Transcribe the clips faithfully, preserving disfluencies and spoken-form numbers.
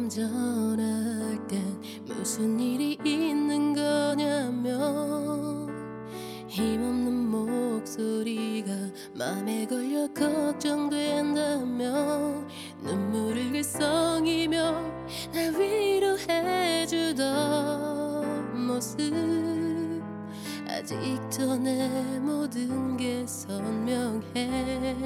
좀 전화할 땐 무슨 일이 있는 거냐며 힘없는 목소리가 맘에 걸려 걱정된다며 눈물을 글썽이며 날 위로해주던 모습 아직도 내 모든 게 선명해.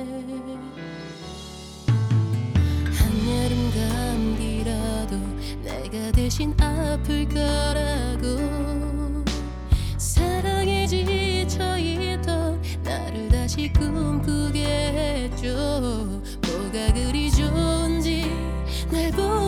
한여름 감기라도 내가 대신 아플 거라고 사랑에 지쳐있던 나를 다시 꿈꾸게 했죠. 뭐가 그리 좋은지 날 보고